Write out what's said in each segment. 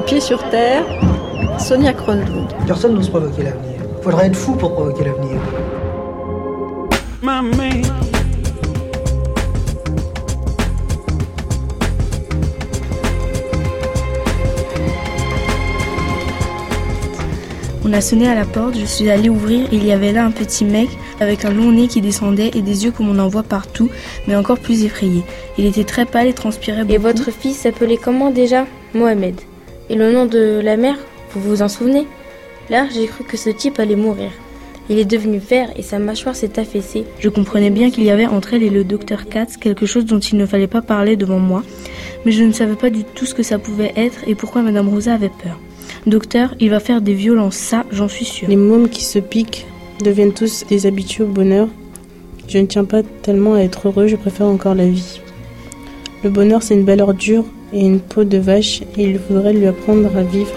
Les pieds sur terre, Sonia Kronlund. Personne n'ose provoquer l'avenir. Faudrait être fou pour provoquer l'avenir. On a sonné à la porte, je suis allée ouvrir et il y avait là un petit mec avec un long nez qui descendait et des yeux comme on en voit partout, mais encore plus effrayés. Il était très pâle et transpirait beaucoup. Et votre fils s'appelait comment déjà ? Mohamed. Et le nom de la mère, vous vous en souvenez ? Là, j'ai cru que ce type allait mourir. Il est devenu vert et sa mâchoire s'est affaissée. Je comprenais bien qu'il y avait entre elle et le docteur Katz quelque chose dont il ne fallait pas parler devant moi, mais je ne savais pas du tout ce que ça pouvait être et pourquoi Madame Rosa avait peur. Docteur, il va faire des violences, ça, j'en suis sûre. Les mômes qui se piquent deviennent tous des habitués au bonheur. Je ne tiens pas tellement à être heureux, je préfère encore la vie. Le bonheur, c'est une belle ordure et une peau de vache, et il faudrait lui apprendre à vivre.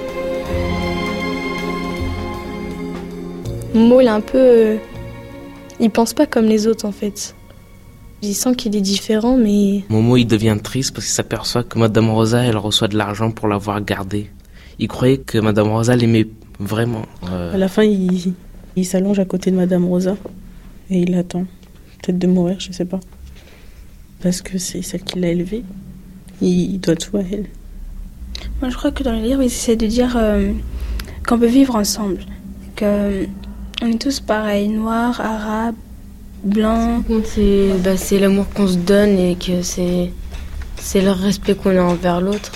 Momo, il est un peu... il pense pas comme les autres, en fait. Il sent qu'il est différent, mais... Momo, il devient triste parce qu'il s'aperçoit que Madame Rosa, elle reçoit de l'argent pour l'avoir gardé. Il croyait que Madame Rosa l'aimait vraiment. À la fin, il s'allonge à côté de Madame Rosa et il attend. Peut-être de mourir, je sais pas. Parce que c'est celle qui l'a élevé. Il doit tout à elle. Moi, je crois que dans le livre, ils essaient de dire qu'on peut vivre ensemble. Qu'on est tous pareils, noirs, arabes, blancs. C'est l'amour qu'on se donne et que c'est le respect qu'on a envers l'autre.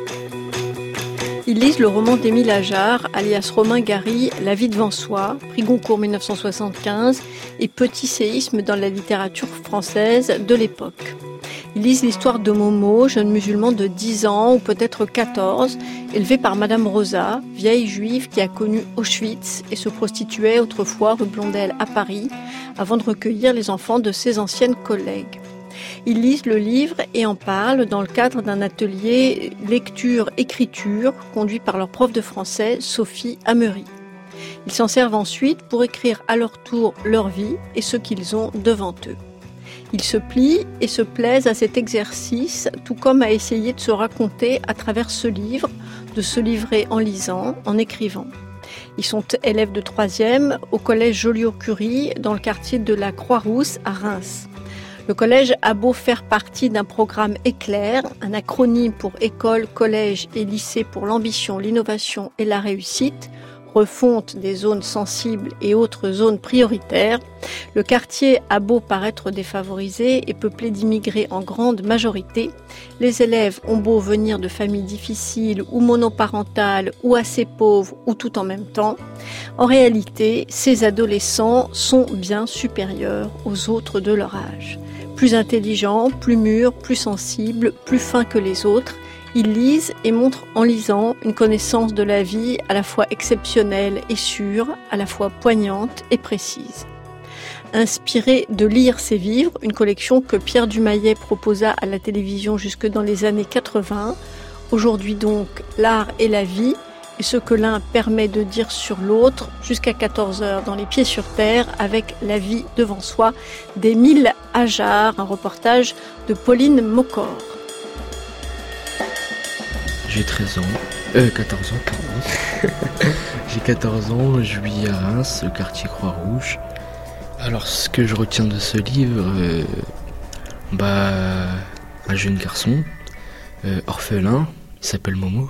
Ils lisent le roman d'Émile Ajar, alias Romain Gary, La vie devant soi, prix Goncourt 1975, et petit séisme dans la littérature française de l'époque. Ils lisent l'histoire de Momo, jeune musulman de 10 ans ou peut-être 14, élevé par Madame Rosa, vieille juive qui a connu Auschwitz et se prostituait autrefois rue Blondel à Paris, avant de recueillir les enfants de ses anciennes collègues. Ils lisent le livre et en parlent dans le cadre d'un atelier lecture-écriture conduit par leur prof de français, Sophie Amery. Ils s'en servent ensuite pour écrire à leur tour leur vie et ce qu'ils ont devant eux. Ils se plient et se plaisent à cet exercice, tout comme à essayer de se raconter à travers ce livre, de se livrer en lisant, en écrivant. Ils sont élèves de 3e au collège Joliot-Curie dans le quartier de la Croix-Rousse à Reims. Le collège a beau faire partie d'un programme éclair, un acronyme pour école, collège et lycée pour l'ambition, l'innovation et la réussite, refonte des zones sensibles et autres zones prioritaires, le quartier a beau paraître défavorisé et peuplé d'immigrés en grande majorité, les élèves ont beau venir de familles difficiles ou monoparentales ou assez pauvres ou tout en même temps, en réalité, ces adolescents sont bien supérieurs aux autres de leur âge. Plus intelligents, plus mûrs, plus sensibles, plus fins que les autres, ils lisent et montrent en lisant une connaissance de la vie à la fois exceptionnelle et sûre, à la fois poignante et précise. Inspiré de Lire, c'est vivre, une collection que Pierre Dumayet proposa à la télévision jusque dans les années 80. Aujourd'hui donc, l'art et la vie, et ce que l'un permet de dire sur l'autre, jusqu'à 14h dans Les Pieds sur Terre, avec La vie devant soi, d'Émile Ajar, un reportage de Pauline Mocor. J'ai 14 ans, pardon. J'ai 14 ans, je vis à Reims, au quartier Croix-Rouge. Alors, ce que je retiens de ce livre, un jeune garçon, orphelin, il s'appelle Momo.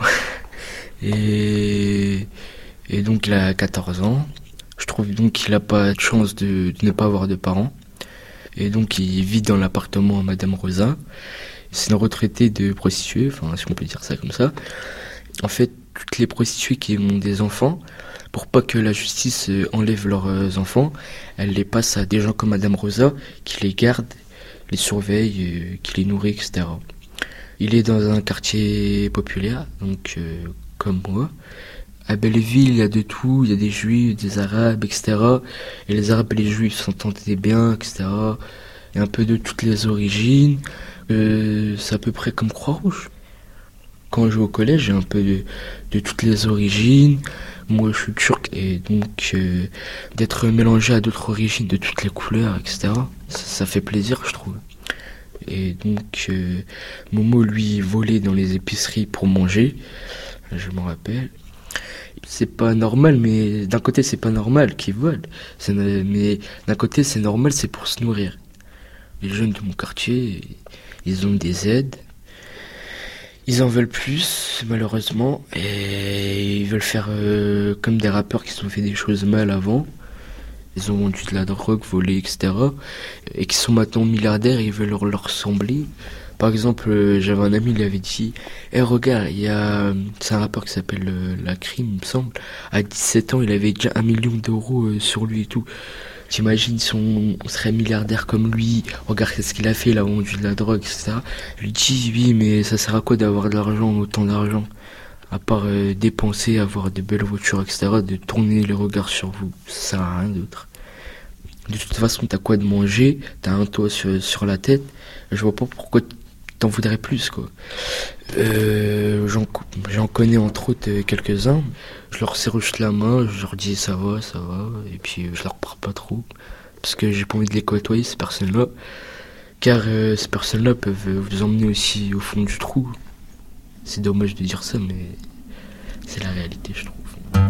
Et donc il a 14 ans. Je trouve donc qu'il n'a pas de chance de ne pas avoir de parents. Et donc il vit dans l'appartement à Madame Rosa. C'est une retraitée de prostituées, enfin si on peut dire ça comme ça. En fait, toutes les prostituées qui ont des enfants, pour pas que la justice enlève leurs enfants, elle les passe à des gens comme Madame Rosa, qui les gardent, les surveillent, qui les nourrit, etc. Il est dans un quartier populaire, donc comme moi. À Belleville, il y a de tout, il y a des juifs, des arabes, etc. Et les arabes et les juifs s'entendaient bien, etc. Il y a un peu de toutes les origines. C'est à peu près comme Croix-Rouge. Quand je vais au collège, j'ai un peu de toutes les origines. Moi, je suis turc, et donc d'être mélangé à d'autres origines, de toutes les couleurs, etc. Ça fait plaisir, je trouve. Et donc, Momo, lui, volait dans les épiceries pour manger. je m'en rappelle. C'est pas normal, mais d'un côté c'est pas normal qu'ils volent. Mais d'un côté c'est normal, c'est pour se nourrir. Les jeunes de mon quartier, ils ont des aides. Ils en veulent plus, malheureusement, et ils veulent faire comme des rappeurs qui se sont fait des choses mal avant. Ils ont vendu de la drogue, volé, etc. Et qui sont maintenant milliardaires et ils veulent leur ressembler. Par exemple, j'avais un ami, il avait dit regarde, c'est un rappeur qui s'appelle La Crime, il me semble. À 17 ans, il avait déjà 1 million d'euros sur lui et tout. T'imagines si on serait milliardaire comme lui, regarde ce qu'il a fait, il a vendu de la drogue, etc. Je lui dis oui, mais ça sert à quoi d'avoir de l'argent, autant d'argent? À part dépenser, avoir de belles voitures, etc., de tourner les regards sur vous, ça sert à rien d'autre. De toute façon, t'as quoi de manger, t'as un toit sur la tête, je vois pas pourquoi t'en voudrais plus, quoi. J'en connais entre autres quelques-uns. Je leur serre juste la main, je leur dis ça va, et puis je leur parle pas trop, parce que j'ai pas envie de les côtoyer, ces personnes-là, car ces personnes-là peuvent vous emmener aussi au fond du trou. C'est dommage de dire ça, mais c'est la réalité, je trouve.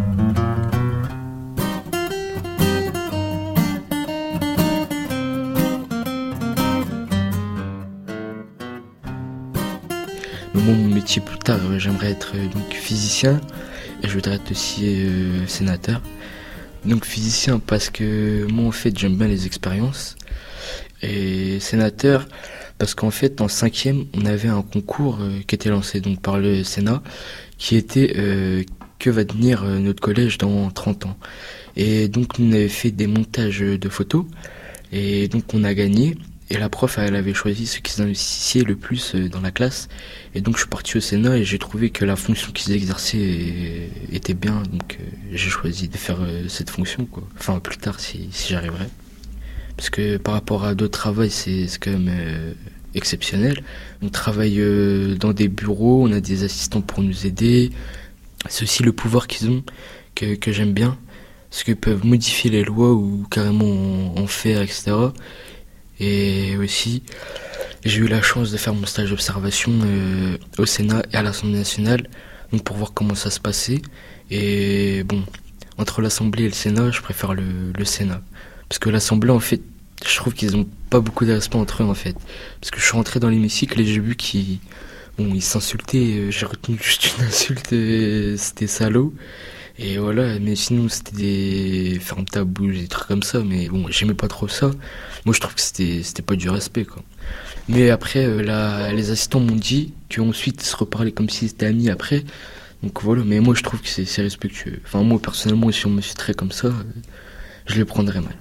Moi, mon métier plus tard, j'aimerais être donc physicien et je voudrais être aussi sénateur. Donc physicien parce que moi en fait j'aime bien les expériences, et sénateur parce qu'en fait en 5e on avait un concours qui était lancé donc par le Sénat qui était que va devenir notre collège dans 30 ans. Et donc on avait fait des montages de photos et donc on a gagné. Et la prof, elle avait choisi ceux qui s'investissaient le plus dans la classe. Et donc je suis parti au Sénat et j'ai trouvé que la fonction qu'ils exerçaient était bien. Donc j'ai choisi de faire cette fonction, quoi. Enfin plus tard si j'arriverai. Parce que par rapport à d'autres travails, c'est quand même exceptionnel. On travaille dans des bureaux, on a des assistants pour nous aider. C'est aussi le pouvoir qu'ils ont que j'aime bien. Parce qu'ils peuvent modifier les lois ou carrément en faire, etc. Et aussi, j'ai eu la chance de faire mon stage d'observation au Sénat et à l'Assemblée nationale, donc pour voir comment ça se passait. Et bon, entre l'Assemblée et le Sénat, je préfère le Sénat. Parce que l'Assemblée, en fait, je trouve qu'ils ont pas beaucoup de respect entre eux, en fait. Parce que je suis rentré dans l'hémicycle et j'ai vu qu'ils s'insultaient. J'ai retenu juste une insulte, c'était salaud. Et voilà, mais sinon c'était des ferme ta bouche, des trucs comme ça, mais bon, j'aimais pas trop ça. Moi je trouve que c'était pas du respect, quoi. Mais après, les assistants m'ont dit qu'ensuite ils se reparlaient comme s'ils étaient amis après. Donc voilà, mais moi je trouve que c'est respectueux. Enfin moi personnellement, si on me citerait comme ça, je le prendrais mal.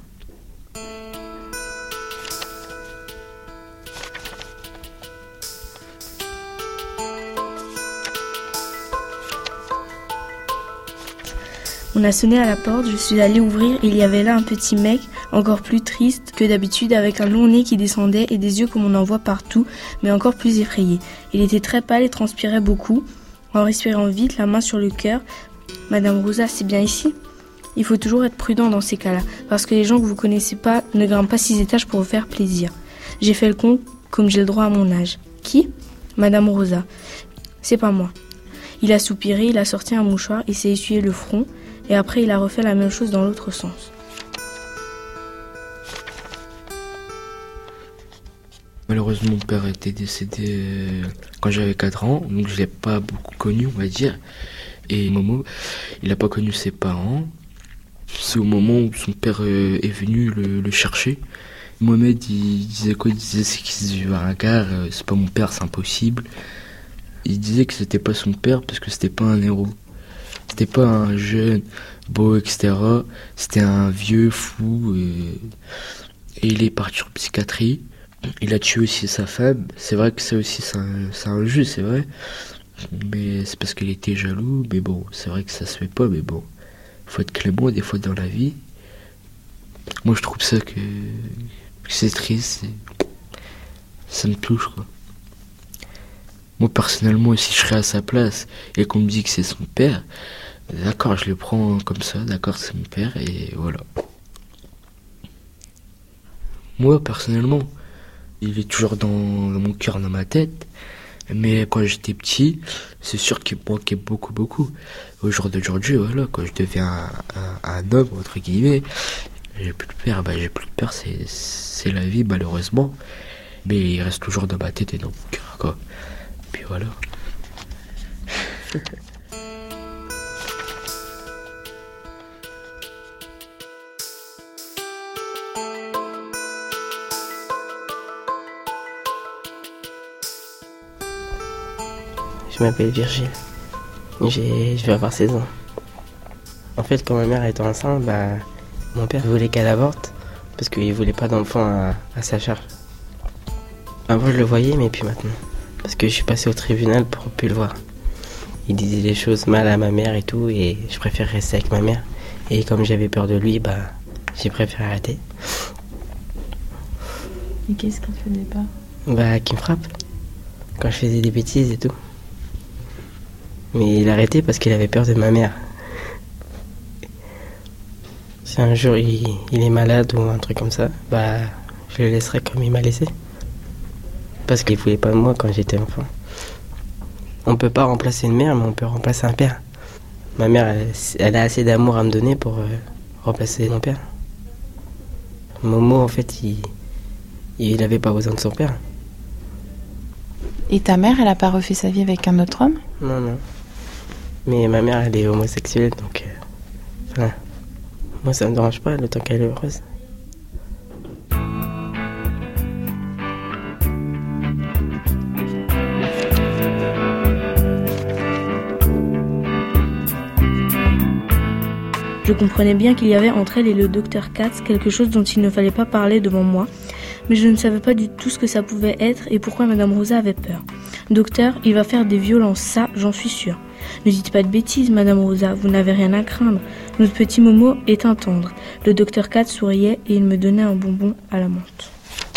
On a sonné à la porte, je suis allée ouvrir et il y avait là un petit mec, encore plus triste que d'habitude, avec un long nez qui descendait et des yeux comme on en voit partout, mais encore plus effrayés. Il était très pâle et transpirait beaucoup. En respirant vite, la main sur le cœur, « Madame Rosa, c'est bien ici ?» Il faut toujours être prudent dans ces cas-là, parce que les gens que vous connaissez pas ne grimpent pas 6 étages pour vous faire plaisir. J'ai fait le con comme j'ai le droit à mon âge. Qui ? Madame Rosa. C'est pas moi. Il a soupiré, il a sorti un mouchoir, il s'est essuyé le front, et après il a refait la même chose dans l'autre sens. Malheureusement, mon père était décédé quand j'avais 4 ans, donc je l'ai pas beaucoup connu, on va dire. Et Momo, il n'a pas connu ses parents. C'est au moment où son père est venu le chercher. Mohamed, il disait quoi? Il disait c'est qu'il se vivait à un gare, c'est pas mon père, c'est impossible. Il disait que c'était pas son père parce que c'était pas un héros. C'était pas un jeune beau, etc. C'était un vieux fou et il est parti en psychiatrie. Il a tué aussi sa femme. C'est vrai que ça aussi c'est injuste, c'est vrai. Mais c'est parce qu'il était jaloux. Mais bon, c'est vrai que ça se fait pas. Mais bon, faut être clément des fois dans la vie. Moi je trouve ça que c'est triste. Ça me touche, quoi. Moi personnellement, si je serais à sa place et qu'on me dit que c'est son père, d'accord, je le prends comme ça, d'accord, c'est mon père et voilà. Moi personnellement, il est toujours dans mon cœur, dans ma tête, Mais quand j'étais petit, c'est sûr qu'il me manquait beaucoup. Au jour d'aujourd'hui, voilà, quand je deviens un homme, entre guillemets, j'ai plus de père. J'ai plus de père, c'est la vie, malheureusement. Mais il reste toujours dans ma tête et dans mon cœur, quoi. Puis voilà. Je m'appelle Virgile. Je vais avoir 16 ans. En fait, quand ma mère était enceinte, mon père voulait qu'elle avorte parce qu'il voulait pas d'enfant à sa charge. Avant, je le voyais, mais puis maintenant. Parce que je suis passé au tribunal pour plus le voir. Il disait des choses mal à ma mère et tout, et je préfère rester avec ma mère. Et comme j'avais peur de lui, j'ai préféré arrêter. Et qu'est-ce qu'il faisait pas? Qu'il me frappe. Quand je faisais des bêtises et tout. Mais il a arrêté parce qu'il avait peur de ma mère. Si un jour il est malade ou un truc comme ça, je le laisserai comme il m'a laissé. Parce qu'il voulait pas de moi quand j'étais enfant. On peut pas remplacer une mère, mais on peut remplacer un père. Ma mère, elle a assez d'amour à me donner pour remplacer mon père. Momo, en fait, il avait pas besoin de son père. Et ta mère, elle a pas refait sa vie avec un autre homme? Non. Mais ma mère, elle est homosexuelle, donc... voilà. Moi, ça me dérange pas, le temps qu'elle est heureuse. Je comprenais bien qu'il y avait entre elle et le docteur Katz quelque chose dont il ne fallait pas parler devant moi, mais je ne savais pas du tout ce que ça pouvait être et pourquoi Madame Rosa avait peur. Docteur, il va faire des violences, ça, j'en suis sûre. Ne dites pas de bêtises, Madame Rosa, vous n'avez rien à craindre. Notre petit Momo est un tendre. Le docteur Katz souriait et il me donnait un bonbon à la menthe.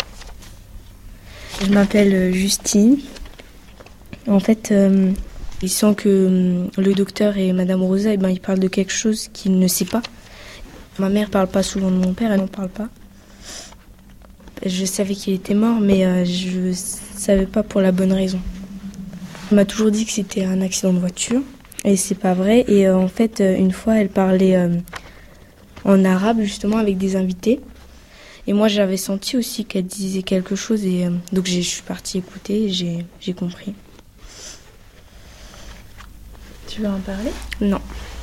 Je m'appelle Justine. En fait, il sent que le docteur et Madame Rosa, ils parlent de quelque chose qu'il ne sait pas. Ma mère parle pas souvent de mon père, elle n'en parle pas. Je savais qu'il était mort, mais je savais pas pour la bonne raison. On m'a toujours dit que c'était un accident de voiture, et c'est pas vrai. Et en fait, une fois, elle parlait en arabe, justement, avec des invités. Et moi, j'avais senti aussi qu'elle disait quelque chose, et donc je suis partie écouter, et j'ai compris. Tu veux en parler? Non.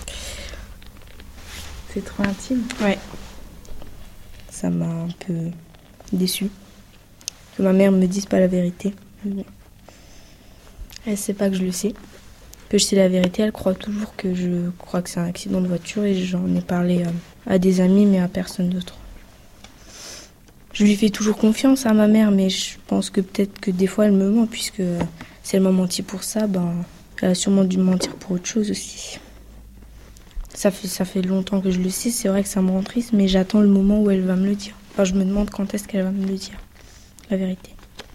C'est trop intime? Ouais. Ça m'a un peu déçue. Que ma mère me dise pas la vérité. Bon. Elle sait pas que je le sais. Que je sais la vérité, elle croit toujours que je crois que c'est un accident de voiture et j'en ai parlé à des amis mais à personne d'autre. Je lui fais toujours confiance à ma mère, mais je pense que peut-être que des fois elle me ment, puisque si elle m'a menti pour ça, elle a sûrement dû me mentir pour autre chose aussi. Ça fait longtemps que je le sais, c'est vrai que ça me rend triste, mais j'attends le moment où elle va me le dire. Enfin, je me demande quand est-ce qu'elle va me le dire, la vérité.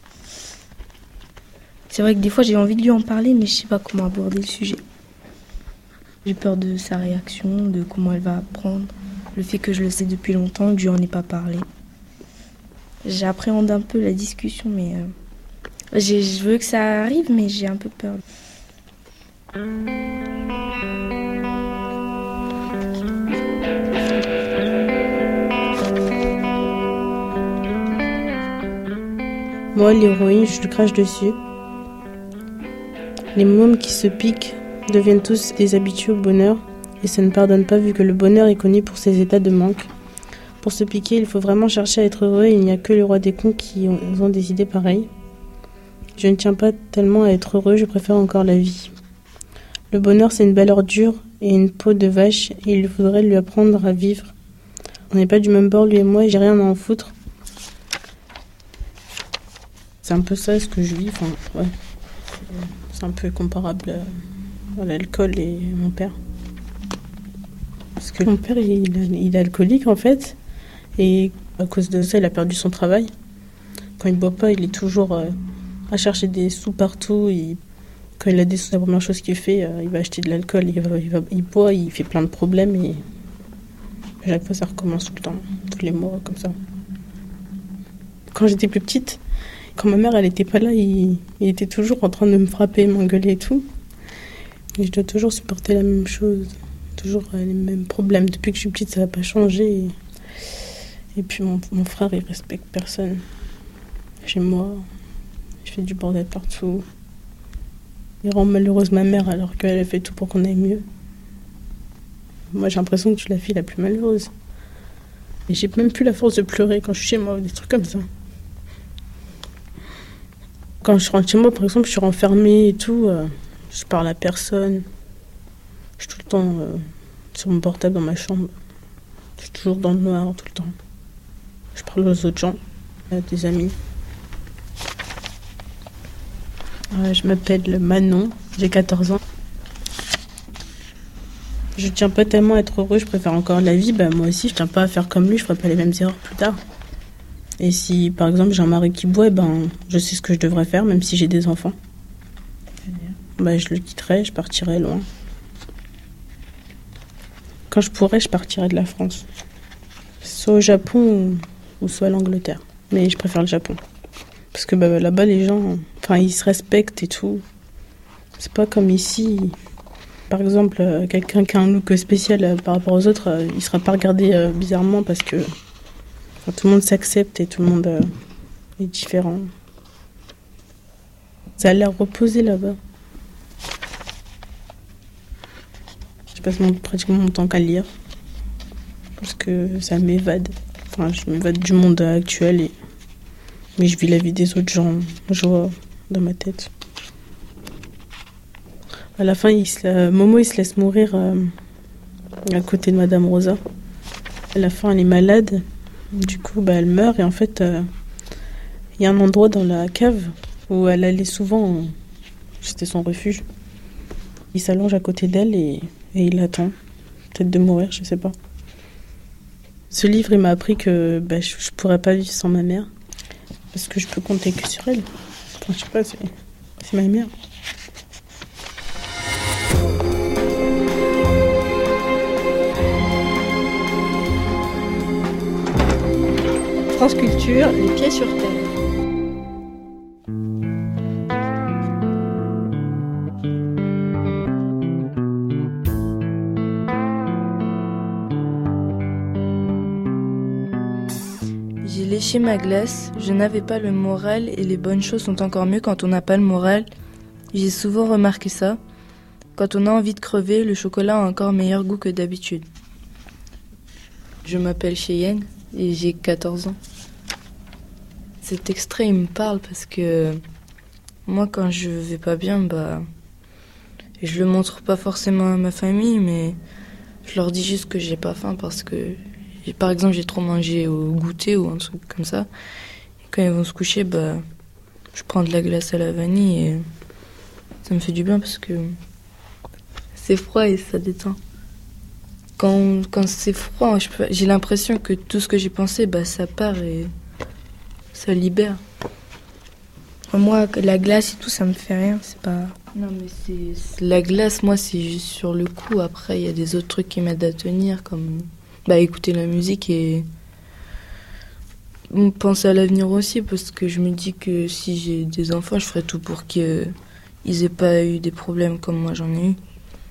C'est vrai que des fois j'ai envie de lui en parler, mais je sais pas comment aborder le sujet. J'ai peur de sa réaction, de comment elle va prendre. Le fait que je le sais depuis longtemps, que je lui en ai pas parlé. J'appréhende un peu la discussion, mais je veux que ça arrive, mais j'ai un peu peur. Moi, l'héroïne, je lui crache dessus. Les mômes qui se piquent deviennent tous des habitués au bonheur, et ça ne pardonne pas vu que le bonheur est connu pour ses états de manque. Pour se piquer, il faut vraiment chercher à être heureux, et il n'y a que le roi des cons qui ont des idées pareilles. Je ne tiens pas tellement à être heureux, je préfère encore la vie. Le bonheur, c'est une belle ordure et une peau de vache, et il faudrait lui apprendre à vivre. On n'est pas du même bord, lui et moi, et j'ai rien à en foutre. C'est un peu ça ce que je vis, ouais. C'est un peu comparable à l'alcool et mon père. Parce que mon père, il est alcoolique en fait, et à cause de ça, il a perdu son travail. Quand il boit pas, il est toujours à chercher des sous partout. Quand il a des sous, la première chose qu'il fait, il va acheter de l'alcool, il boit, il fait plein de problèmes, et à chaque fois ça recommence tout le temps, tous les mois comme ça. Quand j'étais plus petite, Quand ma mère, elle était pas là, il était toujours en train de me frapper, m'engueuler et tout. Et je dois toujours supporter la même chose. Toujours les mêmes problèmes. Depuis que je suis petite, ça n'a pas changé. Et puis mon frère, il respecte personne. Chez moi, je fais du bordel partout. Il rend malheureuse ma mère alors qu'elle a fait tout pour qu'on aille mieux. Moi, j'ai l'impression que je suis la fille la plus malheureuse. Et j'ai même plus la force de pleurer quand je suis chez moi, des trucs comme ça. Quand je rentre chez moi, par exemple, je suis renfermée et tout, je parle à personne. Je suis tout le temps sur mon portable dans ma chambre. Je suis toujours dans le noir tout le temps. Je parle aux autres gens, à des amis. Je m'appelle Manon, j'ai 14 ans. Je tiens pas tellement à être heureux, je préfère encore la vie. Moi aussi, je tiens pas à faire comme lui, je ferai pas les mêmes erreurs plus tard. Et si, par exemple, j'ai un mari qui boit, je sais ce que je devrais faire, même si j'ai des enfants. Je le quitterai, je partirai loin. Quand je pourrais, je partirai de la France. Soit au Japon ou soit à l'Angleterre. Mais je préfère le Japon. Parce que là-bas, les gens, ils se respectent et tout. C'est pas comme ici. Par exemple, quelqu'un qui a un look spécial par rapport aux autres, il sera pas regardé bizarrement parce que tout le monde s'accepte et tout le monde est différent. Ça a l'air reposé là-bas. Je passe pratiquement mon temps qu'à lire. Parce que ça m'évade. Je m'évade du monde actuel. Mais je vis la vie des autres gens. Je vois dans ma tête. À la fin, Momo, il se laisse mourir à côté de Madame Rosa. À la fin, elle est malade. Du coup, elle meurt. Et en fait, il y a un endroit dans la cave où elle allait souvent. C'était son refuge. Il s'allonge à côté d'elle et il l'attend. Peut-être de mourir, je sais pas. Ce livre, il m'a appris que je pourrais pas vivre sans ma mère. Parce que je peux compter que sur elle. Je sais pas, c'est ma mère. France Culture, les pieds sur terre. J'ai léché ma glace, je n'avais pas le moral et les bonnes choses sont encore mieux quand on n'a pas le moral. J'ai souvent remarqué ça. Quand on a envie de crever, le chocolat a encore meilleur goût que d'habitude. Je m'appelle Cheyenne et j'ai 14 ans. Cet extrait, il me parle parce que moi, quand je vais pas bien, je le montre pas forcément à ma famille, mais je leur dis juste que j'ai pas faim parce que, par exemple, j'ai trop mangé au goûter ou un truc comme ça. Et quand ils vont se coucher, je prends de la glace à la vanille et ça me fait du bien parce que c'est froid et ça détend. Quand c'est froid, j'ai l'impression que tout ce que j'ai pensé, ça part et ça libère. Moi, la glace et tout, ça me fait rien, c'est pas... Non, mais c'est la glace, moi, c'est juste sur le coup. Après, il y a des autres trucs qui m'aident à tenir, comme écouter la musique et penser à l'avenir aussi, parce que je me dis que si j'ai des enfants, je ferai tout pour qu'ils aient pas eu des problèmes comme moi j'en ai eu.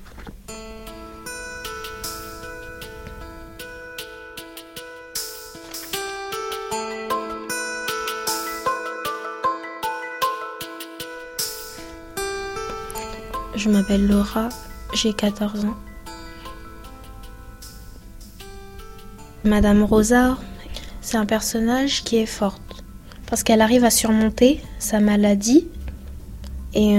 Je m'appelle Laura, j'ai 14 ans. Madame Rosa, c'est un personnage qui est forte parce qu'elle arrive à surmonter sa maladie et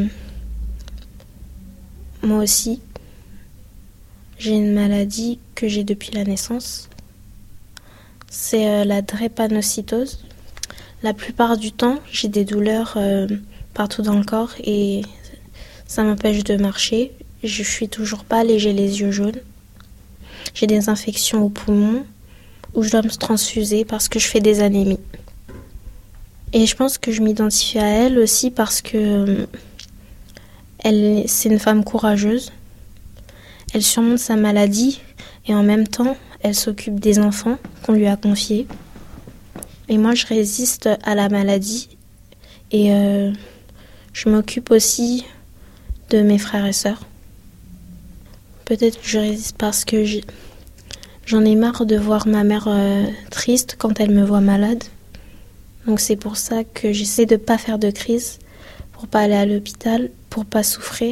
moi aussi, j'ai une maladie que j'ai depuis la naissance. C'est la drépanocytose. La plupart du temps, j'ai des douleurs partout dans le corps et ça m'empêche de marcher. Je suis toujours pâle et j'ai les yeux jaunes. J'ai des infections aux poumons où je dois me transfuser parce que je fais des anémies. Et je pense que je m'identifie à elle aussi parce que c'est une femme courageuse. Elle surmonte sa maladie et en même temps, elle s'occupe des enfants qu'on lui a confiés. Et moi, je résiste à la maladie Et je m'occupe aussi de mes frères et sœurs. Peut-être que je résiste parce que j'en ai marre de voir ma mère triste quand elle me voit malade. Donc c'est pour ça que j'essaie de ne pas faire de crise, pour pas aller à l'hôpital, pour pas souffrir.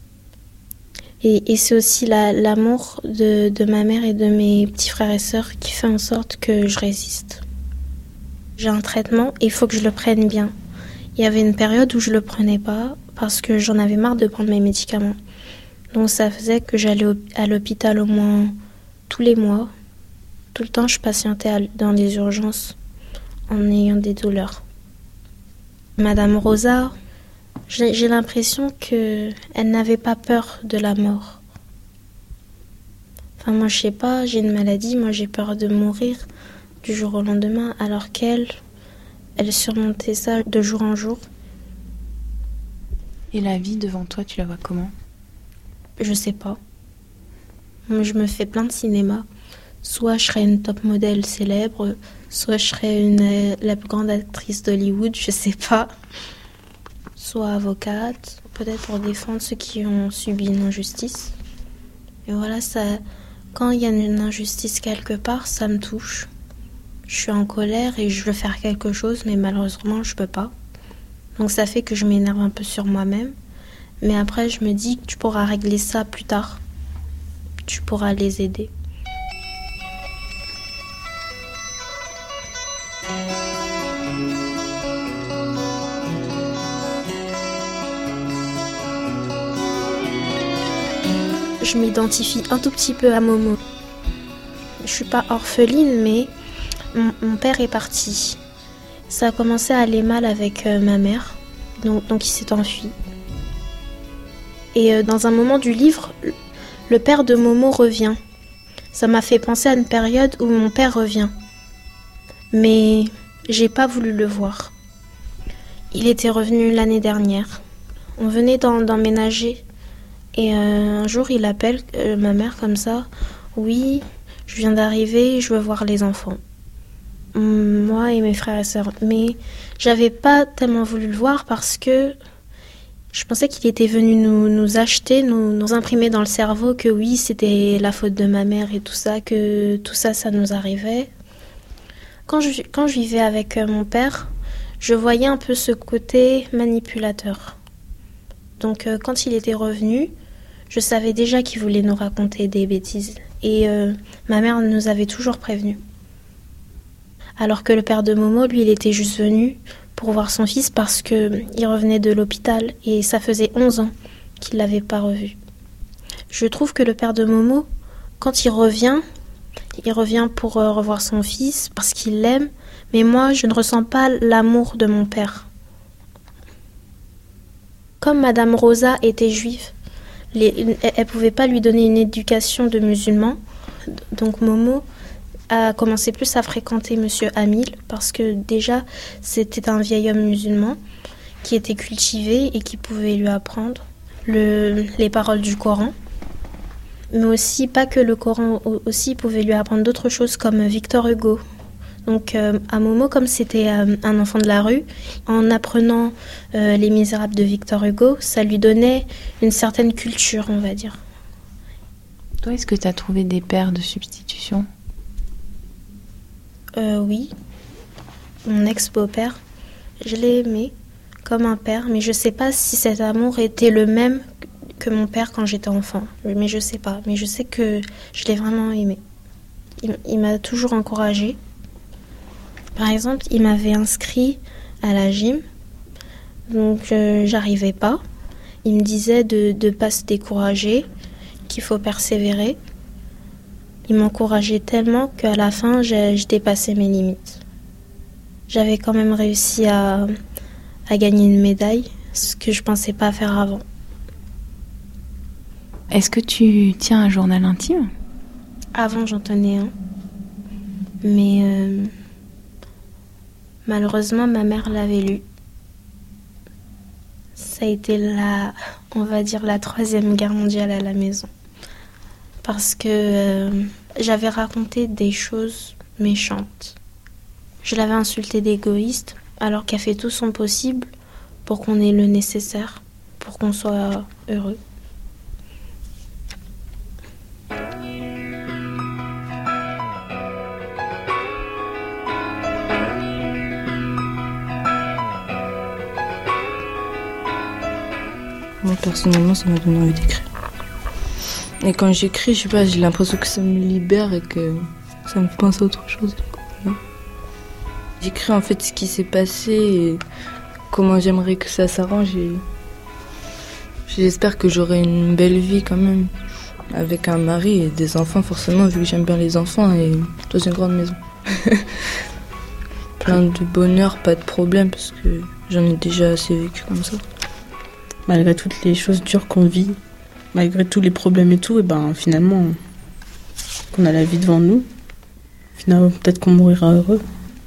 Et c'est aussi l'amour de ma mère et de mes petits frères et sœurs qui fait en sorte que je résiste. J'ai un traitement et il faut que je le prenne bien. Il y avait une période où je le prenais pas parce que j'en avais marre de prendre mes médicaments. Donc ça faisait que j'allais à l'hôpital au moins tous les mois. Tout le temps, je patientais dans les urgences en ayant des douleurs. Madame Rosa, j'ai l'impression qu'elle n'avait pas peur de la mort. Enfin, moi, je sais pas, j'ai une maladie, moi j'ai peur de mourir du jour au lendemain, alors qu'elle surmontait ça de jour en jour. Et la vie devant toi, tu la vois comment ? Je sais pas. Moi, je me fais plein de cinéma. Soit je serais une top modèle célèbre, soit je serais la plus grande actrice d'Hollywood, je sais pas. Soit avocate, peut-être pour défendre ceux qui ont subi une injustice. Et voilà, ça, quand il y a une injustice quelque part, ça me touche. Je suis en colère et je veux faire quelque chose, mais malheureusement, je peux pas. Donc ça fait que je m'énerve un peu sur moi-même. Mais après, je me dis que tu pourras régler ça plus tard. Tu pourras les aider. Je m'identifie un tout petit peu à Momo. Je suis pas orpheline, mais mon père est parti. Ça a commencé à aller mal avec ma mère, donc il s'est enfui. Et dans un moment du livre, le père de Momo revient. Ça m'a fait penser à une période où mon père revient. Mais j'ai pas voulu le voir. Il était revenu l'année dernière. On venait d'emménager. Et un jour, il appelle ma mère comme ça. Oui, je viens d'arriver, je veux voir les enfants. Moi et mes frères et sœurs. Mais j'avais pas tellement voulu le voir parce que je pensais qu'il était venu nous acheter, nous imprimer dans le cerveau que oui, c'était la faute de ma mère et tout ça, que tout ça, ça nous arrivait. Quand je vivais avec mon père, je voyais un peu ce côté manipulateur. Donc quand il était revenu, je savais déjà qu'il voulait nous raconter des bêtises. Et ma mère nous avait toujours prévenus. Alors que le père de Momo, lui, il était juste venu pour voir son fils parce qu'il revenait de l'hôpital et ça faisait 11 ans qu'il ne l'avait pas revu. Je trouve que le père de Momo, quand il revient pour revoir son fils parce qu'il l'aime, mais moi, je ne ressens pas l'amour de mon père. Comme Madame Rosa était juive, elle ne pouvait pas lui donner une éducation de musulman, donc Momo a commencé plus à fréquenter Monsieur Hamil parce que déjà c'était un vieil homme musulman qui était cultivé et qui pouvait lui apprendre les paroles du Coran. Mais aussi, pas que le Coran, aussi pouvait lui apprendre d'autres choses comme Victor Hugo. Donc à Momo, comme c'était un enfant de la rue, en apprenant Les Misérables de Victor Hugo, ça lui donnait une certaine culture, on va dire. Toi, est-ce que tu as trouvé des pères de substitution ? Oui. Mon ex-beau-père, je l'ai aimé comme un père, mais je sais pas si cet amour était le même que mon père quand j'étais enfant. Mais je sais pas. Mais je sais que je l'ai vraiment aimé. Il m'a toujours encouragée. Par exemple, il m'avait inscrit à la gym, donc j'arrivais pas. Il me disait de pas se décourager, qu'il faut persévérer. Il m'encourageait tellement qu'à la fin, j'ai dépassé mes limites. J'avais quand même réussi à gagner une médaille, ce que je pensais pas faire avant. Est-ce que tu tiens un journal intime ? Avant, j'en tenais un. Mais malheureusement, ma mère l'avait lu. Ça a été on va dire, la 3e guerre mondiale à la maison. Parce que j'avais raconté des choses méchantes. Je l'avais insultée d'égoïste, alors qu'elle fait tout son possible pour qu'on ait le nécessaire, pour qu'on soit heureux. Moi, personnellement, ça m'a donné envie d'écrire. Et quand j'écris, je sais pas, j'ai l'impression que ça me libère et que ça me fait penser à autre chose. J'écris en fait ce qui s'est passé et comment j'aimerais que ça s'arrange. Et j'espère que j'aurai une belle vie quand même, avec un mari et des enfants forcément, vu que j'aime bien les enfants, et dans une grande maison. Plein de bonheur, pas de problème, parce que j'en ai déjà assez vécu comme ça. Malgré toutes les choses dures qu'on vit, malgré tous les problèmes et tout, et finalement, qu'on a la vie devant nous, finalement peut-être qu'on mourira heureux.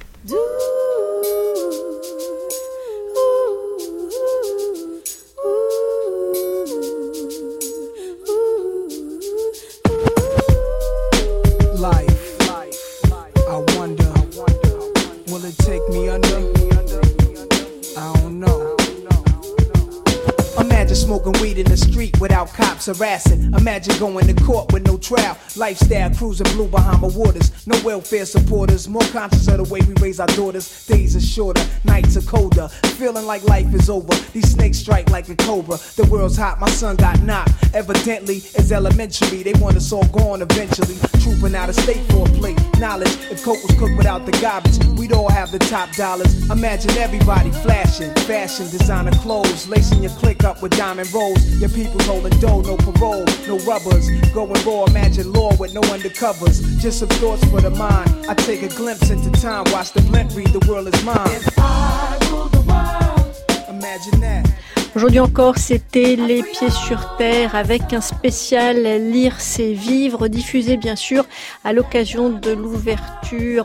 Harassing. Imagine going to court with no trial. Lifestyle cruising blue Bahama waters. No welfare supporters. More conscious of the way we raise our daughters. Days are shorter, nights are colder. Feeling like life is over. These snakes strike like a cobra. The world's hot, my son got knocked. Evidently, it's elementary. They want us all gone eventually. Trooping out of state for a plate. Knowledge, if coke was cooked without the garbage, we'd all have the top dollars. Imagine everybody flashing. Fashion, designer clothes. Lacing your click up with diamond rolls. Your people's holding dough, no parole, no rubbers. Going raw, imagine law with no undercovers. Just some thoughts for the mind. I take a glimpse into time, watch the blimp read, the world is mine. If I rule the world, imagine that. Aujourd'hui encore, c'était Les Pieds sur Terre avec un spécial Lire c'est vivre, diffusé bien sûr à l'occasion de l'ouverture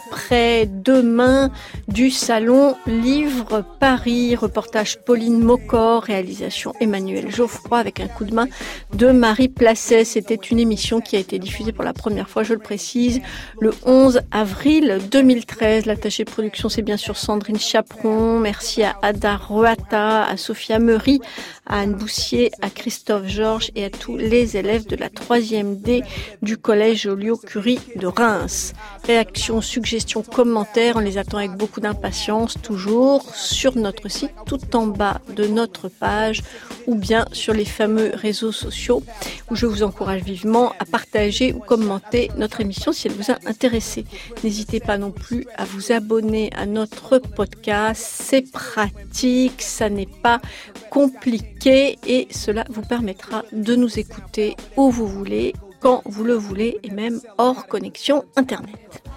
après-demain du Salon Livre Paris. Reportage Pauline Mocor, réalisation Emmanuel Geoffroy avec un coup de main de Marie Placet. C'était une émission qui a été diffusée pour la première fois, je le précise, le 11 avril 2013. L'attachée de production, c'est bien sûr Sandrine Chaperon. Merci à Ada Ruata, à Sophia Meury, à Anne Boussier, à Christophe Georges et à tous les élèves de la 3e D du collège Joliot-Curie de Reims. Réactions, suggestions, commentaires, on les attend avec beaucoup d'impatience, toujours sur notre site, tout en bas de notre page, ou bien sur les fameux réseaux sociaux, où je vous encourage vivement à partager ou commenter notre émission si elle vous a intéressé. N'hésitez pas non plus à vous abonner à notre podcast, c'est pratique, ça n'est pas compliqué et cela vous permettra de nous écouter où vous voulez, quand vous le voulez et même hors connexion Internet.